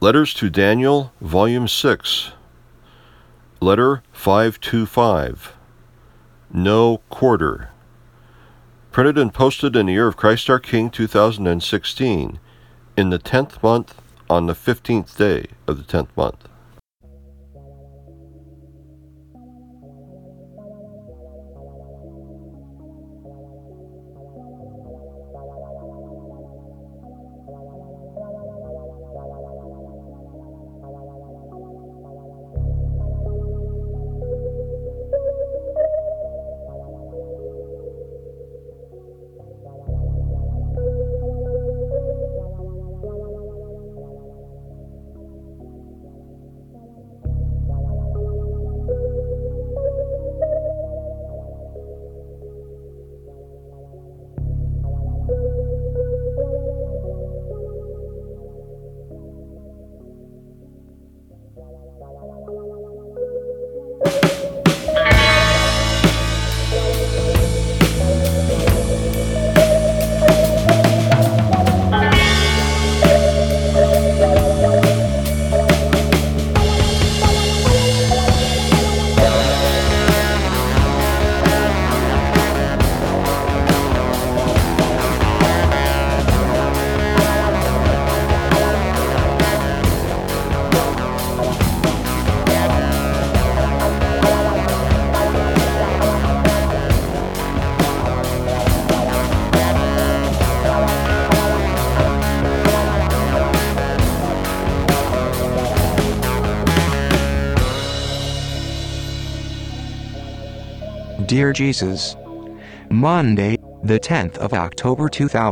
Letters to Daniel, Volume 6, Letter 525, No Quarter. Printed and posted in the year of Christ our King 2016, in the 10th month, on the 15th day of the 10th month. Dear Jesus, Monday, the 10th of October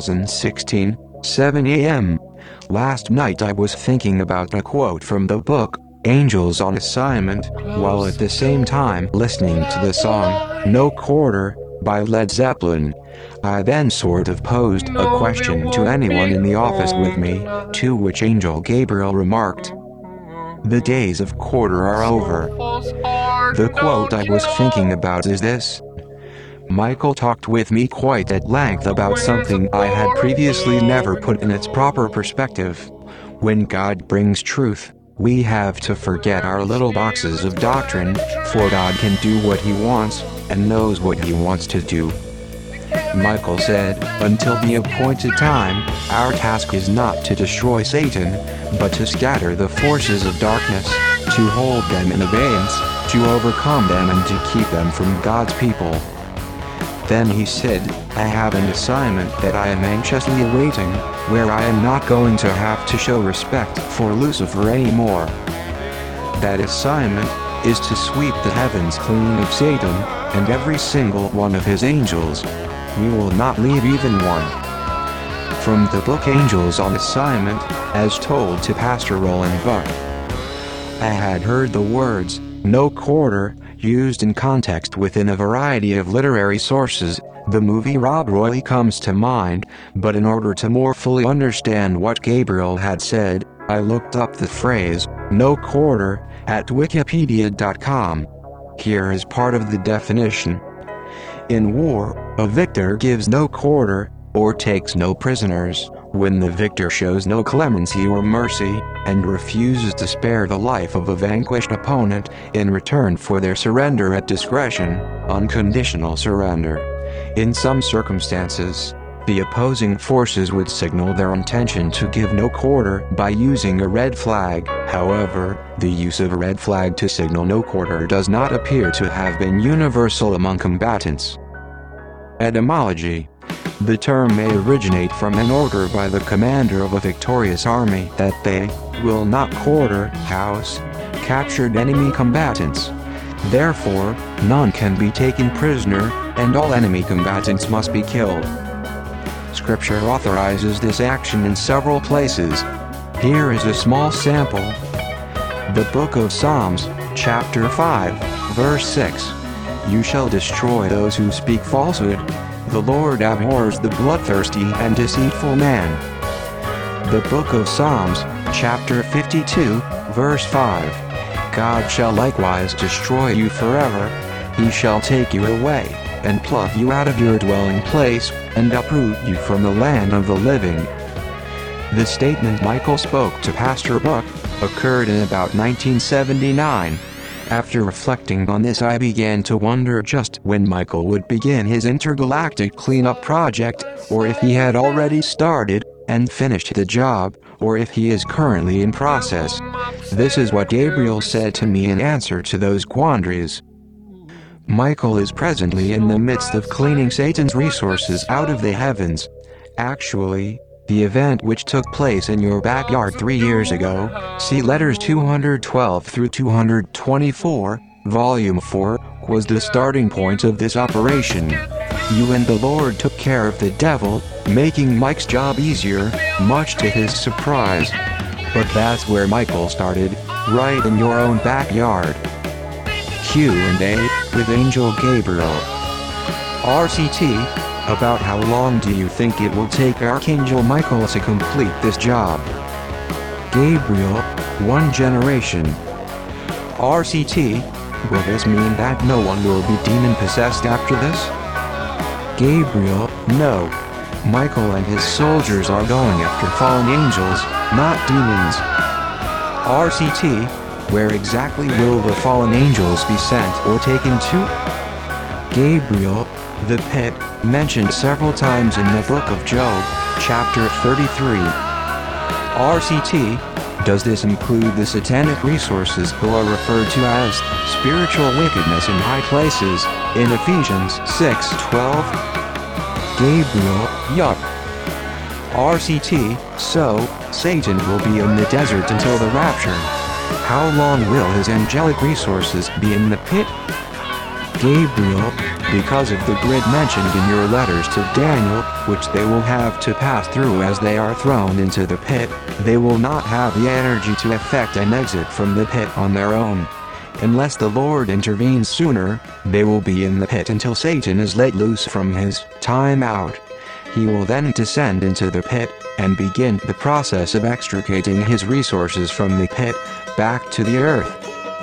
2016, 7 a.m. Last night I was thinking about a quote from the book, Angels on Assignment, while at the same time listening to the song, No Quarter, by Led Zeppelin. I then sort of posed a question to anyone in the office with me, to which Angel Gabriel remarked, "The days of quarter are over." The quote I was thinking about is this. Michael talked with me quite at length about something I had previously never put in its proper perspective. When God brings truth, we have to forget our little boxes of doctrine, for God can do what He wants, and knows what He wants to do. Michael said, until the appointed time, our task is not to destroy Satan, but to scatter the forces of darkness, to hold them in abeyance, to overcome them and to keep them from God's people. Then he said, I have an assignment that I am anxiously awaiting, where I am not going to have to show respect for Lucifer anymore. That assignment is to sweep the heavens clean of Satan, and every single one of his angels. We will not leave even one. From the book Angels on Assignment, as told to Pastor Roland Buck. I had heard the words, no quarter, used in context within a variety of literary sources. The movie Rob Roy comes to mind, but in order to more fully understand what Gabriel had said, I looked up the phrase, no quarter, at wikipedia.com. Here is part of the definition. In war, a victor gives no quarter, or takes no prisoners, when the victor shows no clemency or mercy, and refuses to spare the life of a vanquished opponent, in return for their surrender at discretion, unconditional surrender. In some circumstances, the opposing forces would signal their intention to give no quarter by using a red flag. However, the use of a red flag to signal no quarter does not appear to have been universal among combatants. Etymology. The term may originate from an order by the commander of a victorious army that they will not quarter, house, captured enemy combatants. Therefore, none can be taken prisoner, and all enemy combatants must be killed. Scripture authorizes this action in several places. Here is a small sample. The Book of Psalms, chapter 5, verse 6. You shall destroy those who speak falsehood. The Lord abhors the bloodthirsty and deceitful man. The Book of Psalms, chapter 52, verse 5. God shall likewise destroy you forever. He shall take you away, and pluck you out of your dwelling place, and uproot you from the land of the living. The statement Michael spoke to Pastor Buck occurred in about 1979. After reflecting on this, I began to wonder just when Michael would begin his intergalactic cleanup project, or if he had already started and finished the job, or if he is currently in process. This is what Gabriel said to me in answer to those quandaries. Michael is presently in the midst of cleaning Satan's resources out of the heavens. Actually, the event which took place in your backyard 3 years ago, see letters 212 through 224, Volume 4, was the starting point of this operation. You and the Lord took care of the devil, making Mike's job easier, much to his surprise. But that's where Michael started, right in your own backyard. Q&A with Angel Gabriel. RCT, about how long do you think it will take Archangel Michael to complete this job? Gabriel, 1 generation. RCT, will this mean that no one will be demon-possessed after this? Gabriel, no. Michael and his soldiers are going after fallen angels, not demons. RCT, where exactly will the fallen angels be sent or taken to? Gabriel, the pit, mentioned several times in the book of Job, chapter 33. RCT, does this include the satanic resources who are referred to as spiritual wickedness in high places, in Ephesians 6:12? Gabriel, yup. RCT, so, Satan will be in the desert until the rapture. How long will his angelic resources be in the pit? Gabriel, because of the grid mentioned in your letters to Daniel, which they will have to pass through as they are thrown into the pit, they will not have the energy to effect an exit from the pit on their own. Unless the Lord intervenes sooner, they will be in the pit until Satan is let loose from his time out. He will then descend into the pit and begin the process of extricating his resources from the pit back to the earth.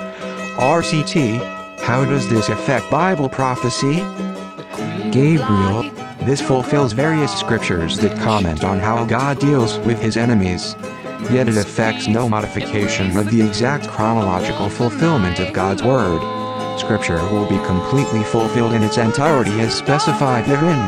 RCT, how does this affect Bible prophecy? Gabriel, this fulfills various scriptures that comment on how God deals with his enemies. Yet it affects no modification of the exact chronological fulfillment of God's word. Scripture will be completely fulfilled in its entirety as specified therein.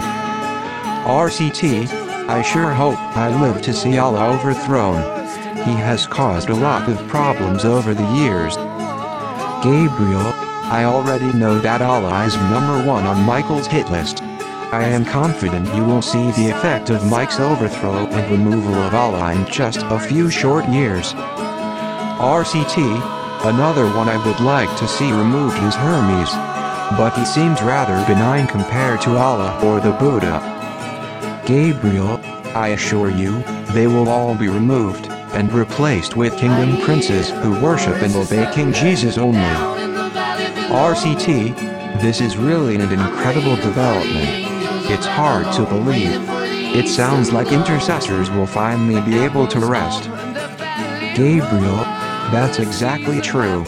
RCT, I sure hope I live to see Allah overthrown. He has caused a lot of problems over the years. Gabriel, I already know that Allah is number 1 on Michael's hit list. I am confident you will see the effect of Mike's overthrow and removal of Allah in just a few short years. RCT, another one I would like to see removed is Hermes, but he seems rather benign compared to Allah or the Buddha. Gabriel, I assure you, they will all be removed and replaced with kingdom princes who worship and obey King Jesus only. RCT, this is really an incredible development. It's hard to believe. It sounds like intercessors will finally be able to rest. Gabriel, that's exactly true.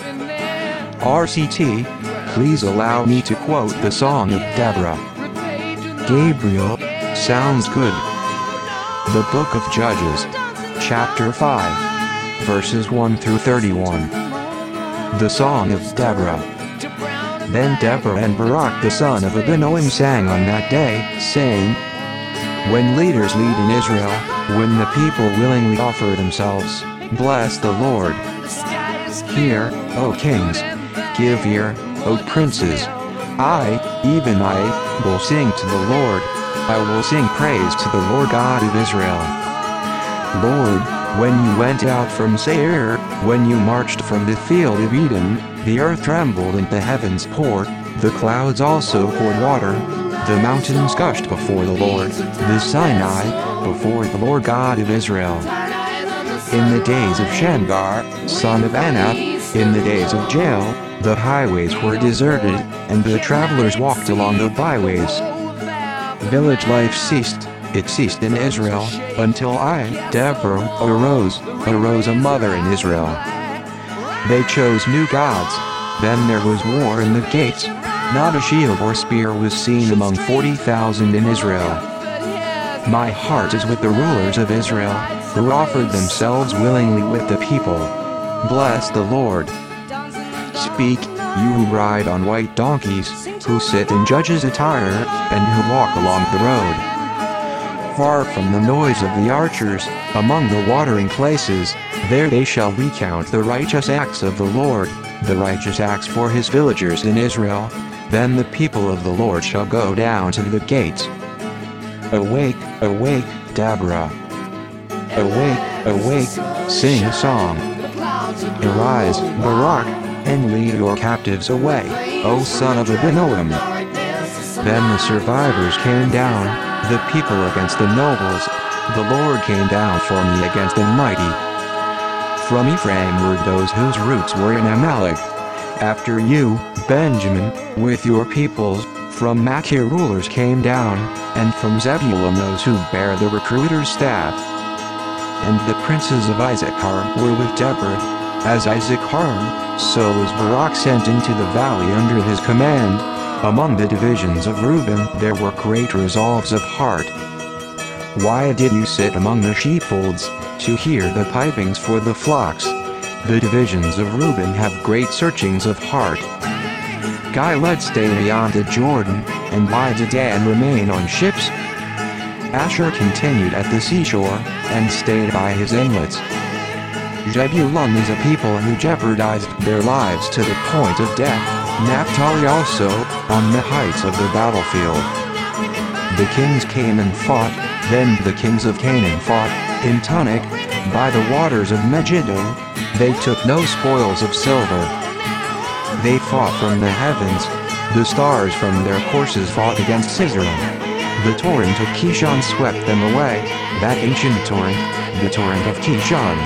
RCT, please allow me to quote the Song of Deborah. Gabriel, sounds good. The Book of Judges, chapter 5, verses 1 through 31. The Song of Deborah. Then Deborah and Barak the son of Abinoam sang on that day, saying, When leaders lead in Israel, when the people willingly offer themselves, bless the Lord. Hear, O kings, give ear, O princes. I, even I, will sing to the Lord. I will sing praise to the Lord God of Israel. Lord, when you went out from Seir, when you marched from the field of Eden, the earth trembled and the heavens poured, the clouds also poured water, the mountains gushed before the Lord, the Sinai, before the Lord God of Israel. In the days of Shamgar, son of Anath, in the days of Jael, the highways were deserted, and the travelers walked along the byways. Village life ceased, it ceased in Israel, until I, Deborah, arose a mother in Israel. They chose new gods. Then there was war in the gates. Not a shield or spear was seen among 40,000 in Israel. My heart is with the rulers of Israel. who offered themselves willingly with the people. Bless the Lord. Speak, you who ride on white donkeys, who sit in judges' attire, and who walk along the road. Far from the noise of the archers, among the watering places, there they shall recount the righteous acts of the Lord, the righteous acts for his villagers in Israel. Then the people of the Lord shall go down to the gates. Awake, awake, Deborah. Awake, awake, sing a song. Arise, Barak, and lead your captives away, O son of Abinoam. Then the survivors came down, the people against the nobles. The Lord came down for me against the mighty. From Ephraim were those whose roots were in Amalek. After you, Benjamin, with your peoples, from Machir rulers came down, and from Zebulun those who bear the recruiter's staff. And the princes of Issachar were with Deborah. As Issachar, so was Barak sent into the valley under his command. Among the divisions of Reuben there were great resolves of heart. Why did you sit among the sheepfolds, to hear the pipings for the flocks? The divisions of Reuben have great searchings of heart. Gilead stayed beyond the Jordan, and why did Dan remain on ships? Asher continued at the seashore, and stayed by his inlets. Zebulun is a people who jeopardized their lives to the point of death, Naphtali also, on the heights of the battlefield. The kings came and fought, then the kings of Canaan fought, in Tunnic, by the waters of Megiddo. They took no spoils of silver. They fought from the heavens. The stars from their courses fought against Sisera. The torrent of Kishon swept them away, that ancient torrent, the torrent of Kishon.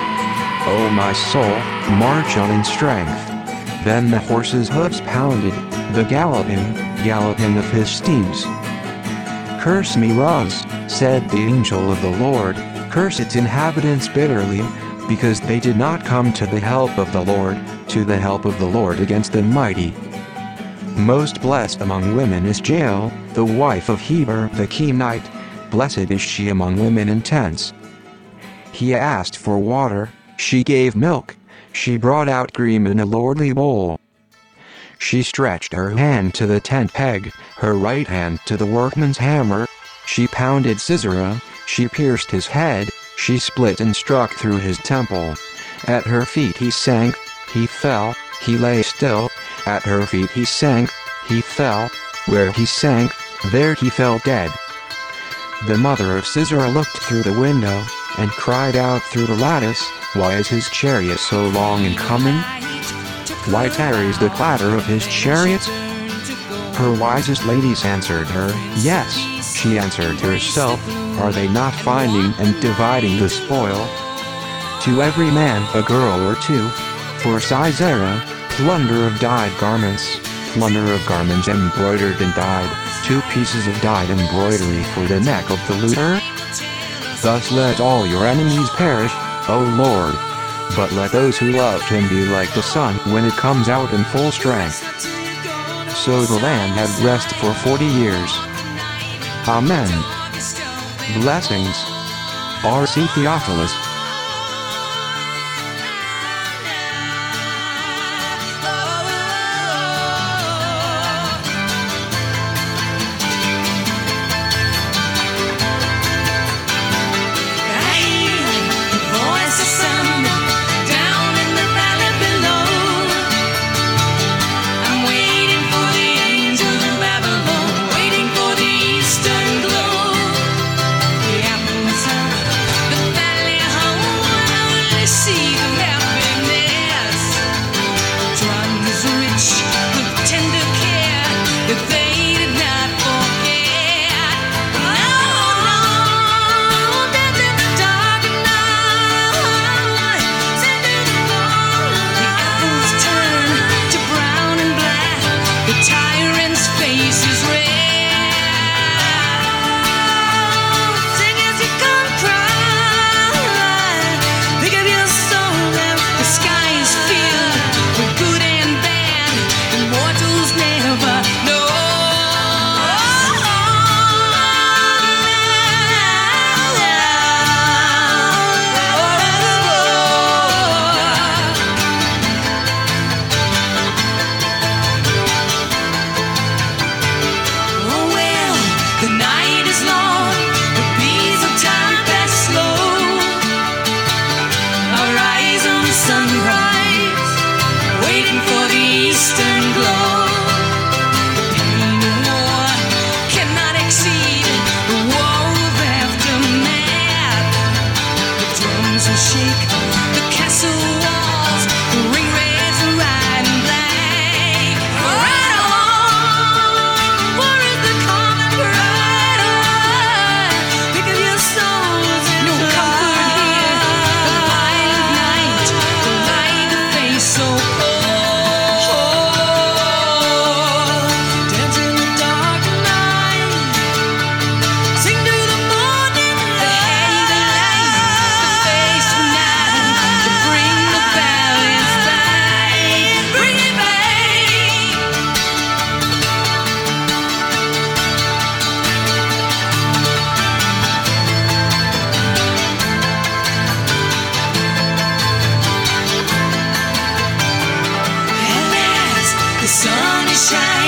O my soul, march on in strength. Then the horses' hoofs pounded, the galloping of his steeds. Curse me, Uz, said the angel of the Lord, curse its inhabitants bitterly, because they did not come to the help of the Lord, to the help of the Lord against the mighty. Most blessed among women is Jael, the wife of Heber the Kenite, blessed is she among women in tents. He asked for water, she gave milk, she brought out cream in a lordly bowl. She stretched her hand to the tent peg, her right hand to the workman's hammer. She pounded Sisera, she pierced his head, she split and struck through his temple. At her feet he sank, he fell, he lay still. At her feet he sank, he fell. Where he sank, there he fell dead. The mother of Sisera looked through the window, and cried out through the lattice, why is his chariot so long in coming? Why tarries the clatter of his chariots? Her wisest ladies answered her, yes, she answered herself, are they not finding and dividing the spoil? To every man a girl or two. For Sisera, plunder of dyed garments, plunder of garments embroidered and dyed, 2 pieces of dyed embroidery for the neck of the looter. Thus let all your enemies perish, O Lord. But let those who love him be like the sun when it comes out in full strength. So the land had rest for 40 years. Amen. Blessings. R.C. Theophilus. Sing as you come cry, pick up your soul. shine.